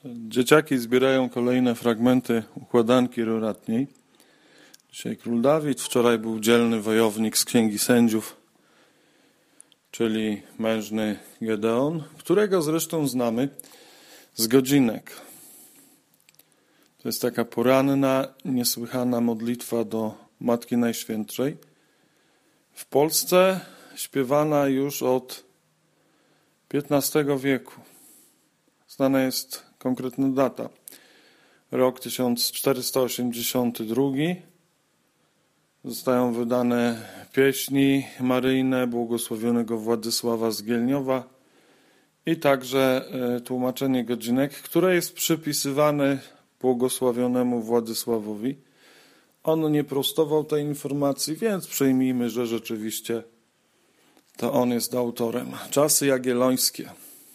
Dzieciaki zbierają kolejne fragmenty układanki roratniej. Dzisiaj król Dawid, wczoraj był dzielny wojownik z Księgi Sędziów, czyli mężny Gedeon, którego zresztą znamy z godzinek. To jest taka poranna, niesłychana modlitwa do Matki Najświętszej. W Polsce śpiewana już od XV wieku. Znana jest konkretna data. Rok 1482. Zostają wydane pieśni maryjne błogosławionego Władysława z Gielniowa i także tłumaczenie godzinek, które jest przypisywane błogosławionemu Władysławowi. On nie prostował tej informacji, więc przyjmijmy, że rzeczywiście to on jest autorem. Czasy jagiellońskie.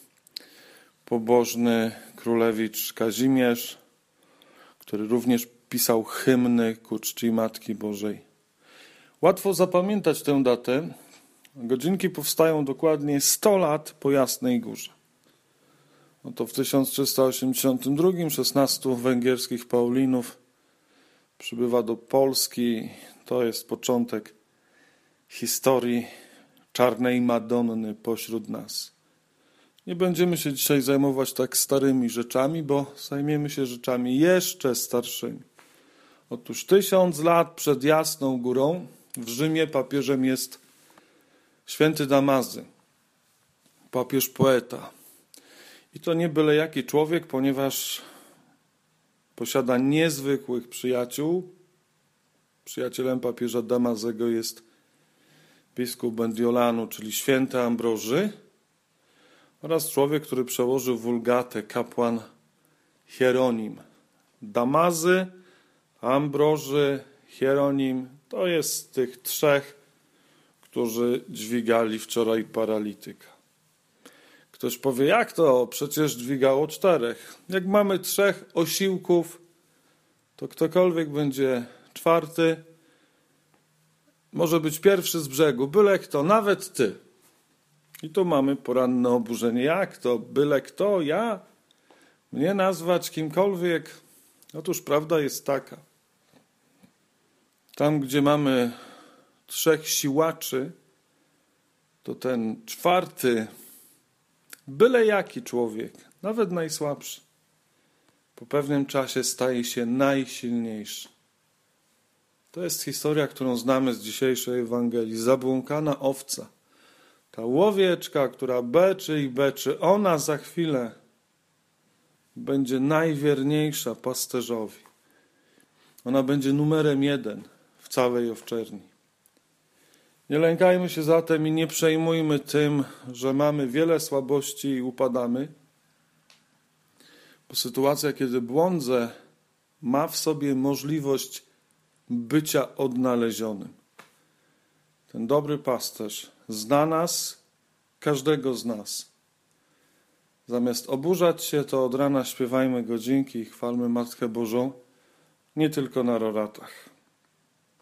Pobożny królewicz Kazimierz, który również pisał hymny ku czci Matki Bożej. Łatwo zapamiętać tę datę. Godzinki powstają dokładnie 100 lat po Jasnej Górze. Oto w 1382 16 węgierskich Paulinów przybywa do Polski. To jest początek historii czarnej Madonny pośród nas. Nie będziemy się dzisiaj zajmować tak starymi rzeczami, bo zajmiemy się rzeczami jeszcze starszymi. Otóż 1000 lat przed Jasną Górą w Rzymie papieżem jest święty Damazy, papież poeta. I to nie byle jaki człowiek, ponieważ posiada niezwykłych przyjaciół. Przyjacielem papieża Damazego jest biskup Bendiolanu, czyli święty Ambroży, oraz człowiek, który przełożył Wulgatę, kapłan Hieronim. Damazy, Ambroży, Hieronim to jest tych trzech, którzy dźwigali wczoraj paralityka. Ktoś powie, jak to? Przecież dźwigało 4. Jak mamy 3 osiłków, to ktokolwiek będzie 4, może być pierwszy z brzegu, byle kto, nawet ty. I tu mamy poranne oburzenie. Jak to? Byle kto? Ja? Mnie nazwać kimkolwiek? Otóż prawda jest taka. Tam, gdzie mamy 3 siłaczy, to ten 4, byle jaki człowiek, nawet najsłabszy, po pewnym czasie staje się najsilniejszy. To jest historia, którą znamy z dzisiejszej Ewangelii. Zabłąkana owca. Ta łowieczka, która beczy i beczy, ona za chwilę będzie najwierniejsza pasterzowi. Ona będzie numerem 1 w całej owczerni. Nie lękajmy się zatem i nie przejmujmy tym, że mamy wiele słabości i upadamy, bo sytuacja, kiedy błądzę, ma w sobie możliwość bycia odnalezionym. Ten dobry pasterz zna nas, każdego z nas. Zamiast oburzać się, to od rana śpiewajmy godzinki i chwalmy Matkę Bożą, nie tylko na roratach.